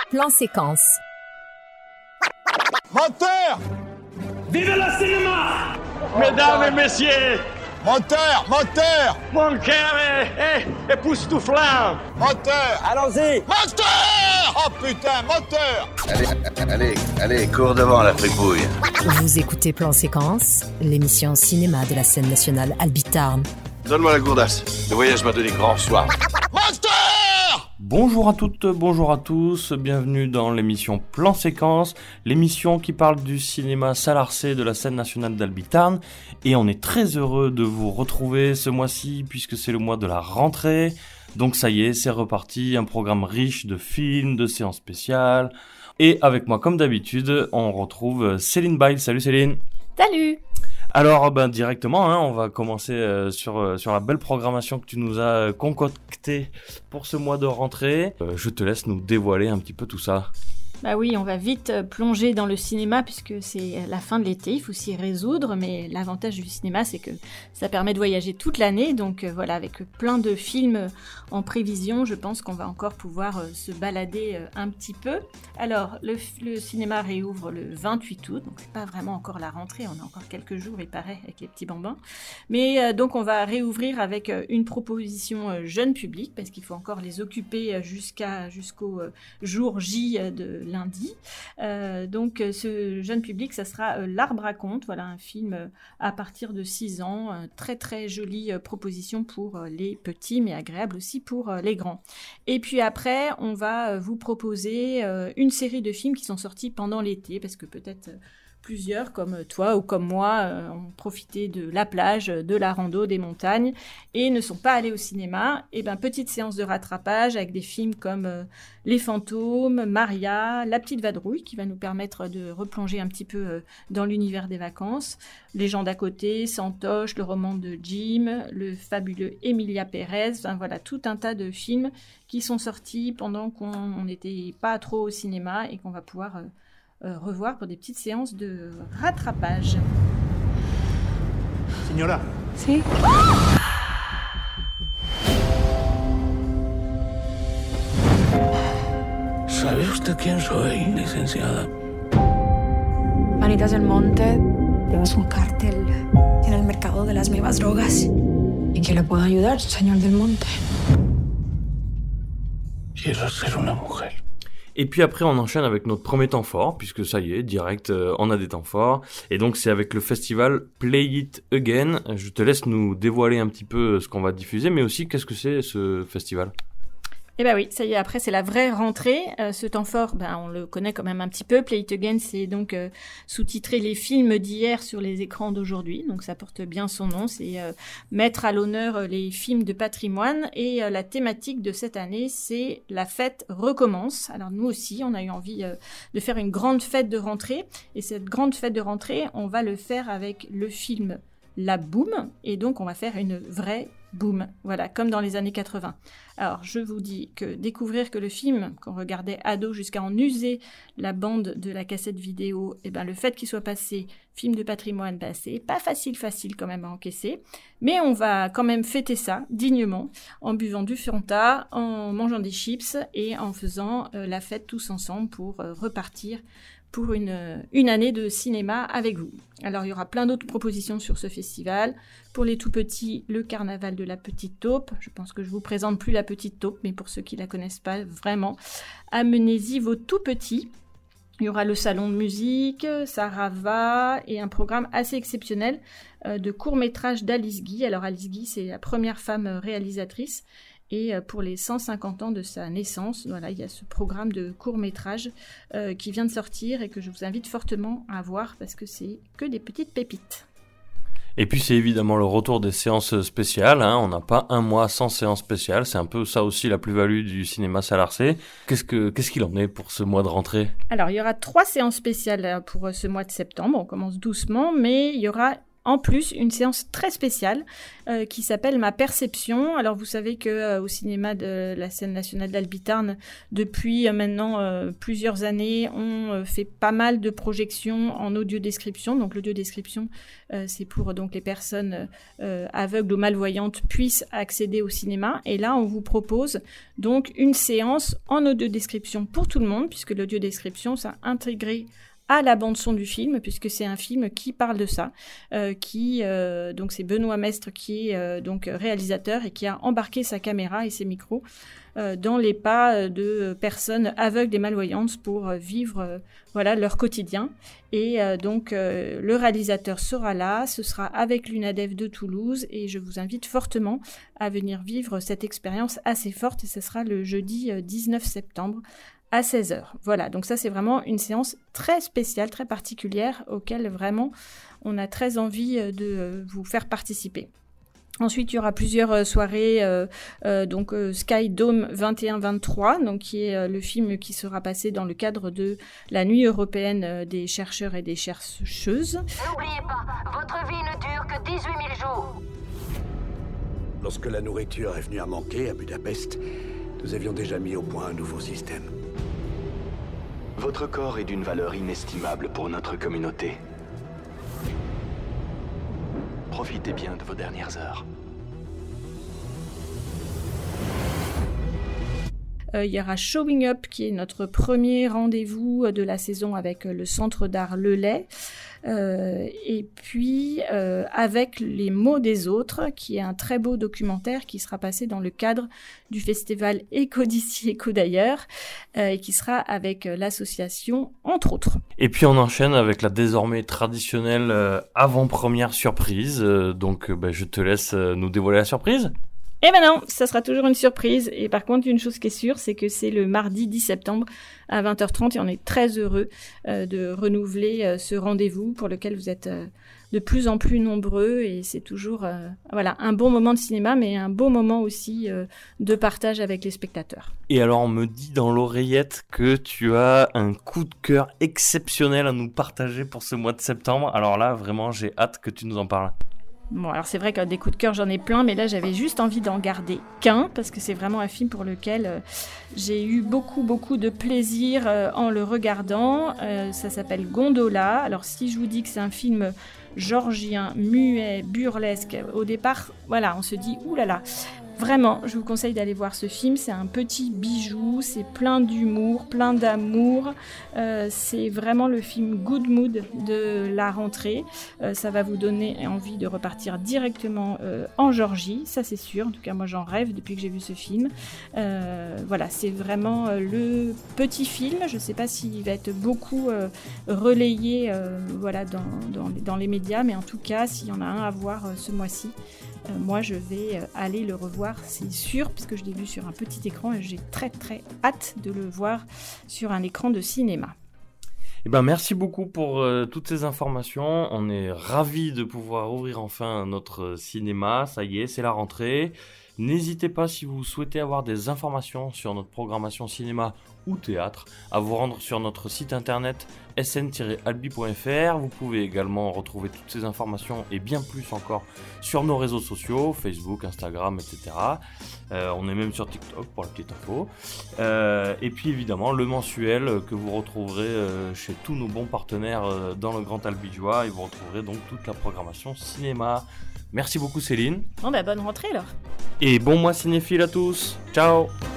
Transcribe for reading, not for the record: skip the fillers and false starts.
Plan séquence. Moteur! Vive le cinéma! Mesdames et messieurs, Moteur! Moteur! mon cœur est époustouflant. Moteur! Allons-y! Moteur! Oh putain, moteur! Allez, cours devant la fripouille. Vous écoutez Plan séquence, l'émission cinéma de la scène nationale Albi Tarn. Donne-moi la gourdasse. Le voyage m'a donné grand soir. Moteur! Bonjour à toutes, bonjour à tous, bienvenue dans l'émission Plan Séquence, l'émission qui parle du cinéma Salarcé de la scène nationale d'Albi Tarn. Et on est très heureux de vous retrouver ce mois-ci puisque c'est le mois de la rentrée. Donc ça y est, c'est reparti, un programme riche de films, de séances spéciales. Et avec moi, comme d'habitude, on retrouve Céline Bail. Salut Céline. Salut. Alors directement, on va commencer sur la belle programmation que tu nous as concoctée pour ce mois de rentrée. Je te laisse nous dévoiler un petit peu tout ça. Bah oui, on va vite plonger dans le cinéma puisque c'est la fin de l'été, il faut s'y résoudre, mais l'avantage du cinéma c'est que ça permet de voyager toute l'année, donc voilà, avec plein de films en prévision, je pense qu'on va encore pouvoir se balader un petit peu. Alors, le cinéma réouvre le 28 août, donc c'est pas vraiment encore la rentrée, on a encore quelques jours, il paraît, avec les petits bambins. Mais donc on va réouvrir avec une proposition jeune public, parce qu'il faut encore les occuper jusqu'au jour J de lundi. Donc ce jeune public, ça sera L'Arbre à conte, voilà un film à partir de 6 ans, très très jolie proposition pour les petits mais agréable aussi pour les grands. Et puis après, on va vous proposer une série de films qui sont sortis pendant l'été, parce que peut-être plusieurs, comme toi ou comme moi, ont profité de la plage, de la rando, des montagnes, et ne sont pas allés au cinéma. Et petite séance de rattrapage avec des films comme Les Fantômes, Maria, La Petite Vadrouille, qui va nous permettre de replonger un petit peu dans l'univers des vacances, Les gens d'à côté, Santoche, Le roman de Jim, le fabuleux Emilia Pérez, enfin voilà, tout un tas de films qui sont sortis pendant qu'on n'était pas trop au cinéma et qu'on va pouvoir revoir pour des petites séances de rattrapage. Señora. Sí. ¿Sabe usted quién soy, licenciada? Manitas del Monte, tenemos un cártel en el mercado de las nuevas drogas. ¿Y quién le puede ayudar, señor del Monte? Quiero ser una mujer. Et puis après, on enchaîne avec notre premier temps fort, puisque ça y est, direct, on a des temps forts. Et donc, c'est avec le festival Play It Again. Je te laisse nous dévoiler un petit peu ce qu'on va diffuser, mais aussi, qu'est-ce que c'est ce festival ? Eh ben oui, ça y est, après c'est la vraie rentrée. Ce temps fort, on le connaît quand même un petit peu. Play It Again, c'est donc sous-titrer les films d'hier sur les écrans d'aujourd'hui. Donc ça porte bien son nom, c'est mettre à l'honneur les films de patrimoine. Et la thématique de cette année, c'est la fête recommence. Alors nous aussi, on a eu envie de faire une grande fête de rentrée. Et cette grande fête de rentrée, on va le faire avec le film La Boum. Et donc on va faire une vraie boum, voilà, comme dans les années 80. Alors, je vous dis que découvrir que le film qu'on regardait ado jusqu'à en user la bande de la cassette vidéo, le fait qu'il soit passé film de patrimoine, c'est pas facile quand même à encaisser, mais on va quand même fêter ça dignement, en buvant du Fanta, en mangeant des chips et en faisant la fête tous ensemble pour repartir pour une année de cinéma avec vous. Alors, il y aura plein d'autres propositions sur ce festival. Pour les tout-petits, le carnaval de la Petite Taupe. Je pense que je vous présente plus la Petite Taupe, mais pour ceux qui la connaissent pas vraiment, amenez-y vos tout-petits. Il y aura le salon de musique, Sarava et un programme assez exceptionnel de court-métrage d'Alice Guy. Alors, Alice Guy, c'est la première femme réalisatrice. Et pour les 150 ans de sa naissance, voilà, il y a ce programme de court-métrage qui vient de sortir et que je vous invite fortement à voir parce que c'est que des petites pépites. Et puis c'est évidemment le retour des séances spéciales, on n'a pas un mois sans séance spéciale, c'est un peu ça aussi la plus-value du cinéma Salarcé. Qu'est-ce qu'il en est pour ce mois de rentrée ? Alors il y aura 3 séances spéciales pour ce mois de septembre, on commence doucement, mais il y aura en plus une séance très spéciale qui s'appelle Ma Perception. Alors vous savez que au cinéma de la scène nationale d'Albi-Tarn, depuis maintenant plusieurs années, on fait pas mal de projections en audiodescription. Donc l'audiodescription, c'est pour donc les personnes aveugles ou malvoyantes puissent accéder au cinéma. Et là, on vous propose donc une séance en audiodescription pour tout le monde, puisque l'audiodescription, ça intégré à la bande-son du film, puisque c'est un film qui parle de ça, donc c'est Benoît Mestre qui est donc réalisateur et qui a embarqué sa caméra et ses micros dans les pas de personnes aveugles et malvoyantes pour vivre leur quotidien. Et donc le réalisateur sera là, ce sera avec l'UNADEF de Toulouse, et je vous invite fortement à venir vivre cette expérience assez forte, et ce sera le jeudi 19 septembre à 16h. Voilà, donc ça c'est vraiment une séance très spéciale, très particulière, auquel vraiment on a très envie de vous faire participer. Ensuite, il y aura plusieurs soirées, donc Sky Dome 21-23, donc qui est le film qui sera passé dans le cadre de la Nuit européenne des chercheurs et des chercheuses. N'oubliez pas, votre vie ne dure que 18 000 jours. Lorsque la nourriture est venue à manquer à Budapest, nous avions déjà mis au point un nouveau système. Votre corps est d'une valeur inestimable pour notre communauté. Profitez bien de vos dernières heures. Il y aura Showing Up, qui est notre premier rendez-vous de la saison avec le Centre d'art Lelay. Et puis avec Les mots des autres, qui est un très beau documentaire qui sera passé dans le cadre du festival Écho d'ici, Écho d'ailleurs, et qui sera avec l'association entre autres. Et puis on enchaîne avec la désormais traditionnelle avant-première surprise, donc je te laisse nous dévoiler la surprise. Eh ben non, ça sera toujours une surprise. Et par contre, une chose qui est sûre, c'est que c'est le mardi 10 septembre à 20h30 et on est très heureux de renouveler ce rendez-vous pour lequel vous êtes de plus en plus nombreux, et c'est toujours un bon moment de cinéma, mais un beau moment aussi de partage avec les spectateurs. Et alors on me dit dans l'oreillette que tu as un coup de cœur exceptionnel à nous partager pour ce mois de septembre. Alors là, vraiment, j'ai hâte que tu nous en parles. Bon, alors c'est vrai que des coups de cœur, j'en ai plein, mais là, j'avais juste envie d'en garder qu'un, parce que c'est vraiment un film pour lequel j'ai eu beaucoup de plaisir en le regardant. Ça s'appelle Gondola. Alors, si je vous dis que c'est un film georgien, muet, burlesque, au départ, on se dit « Ouh là là !» Vraiment, je vous conseille d'aller voir ce film, c'est un petit bijou, c'est plein d'humour, plein d'amour, c'est vraiment le film Good Mood de la rentrée, ça va vous donner envie de repartir directement en Géorgie, ça c'est sûr, en tout cas moi j'en rêve depuis que j'ai vu ce film. C'est vraiment le petit film, je ne sais pas s'il va être beaucoup relayé dans les médias, mais en tout cas s'il y en a un à voir ce mois-ci, moi je vais aller le revoir, c'est sûr, puisque je l'ai vu sur un petit écran et j'ai très hâte de le voir sur un écran de cinéma. Merci beaucoup pour toutes ces informations. On est ravis de pouvoir ouvrir enfin notre cinéma. Ça y est, c'est la rentrée. N'hésitez pas, si vous souhaitez avoir des informations sur notre programmation cinéma ou théâtre, à vous rendre sur notre site internet sn-albi.fr. Vous pouvez également retrouver toutes ces informations et bien plus encore sur nos réseaux sociaux, Facebook, Instagram, etc. On est même sur TikTok pour la petite info. Et puis évidemment le mensuel que vous retrouverez chez tous nos bons partenaires dans le Grand Albigeois, et vous retrouverez donc toute la programmation cinéma. Merci beaucoup Céline. Bonne rentrée alors. Et bon mois cinéphile à tous. Ciao.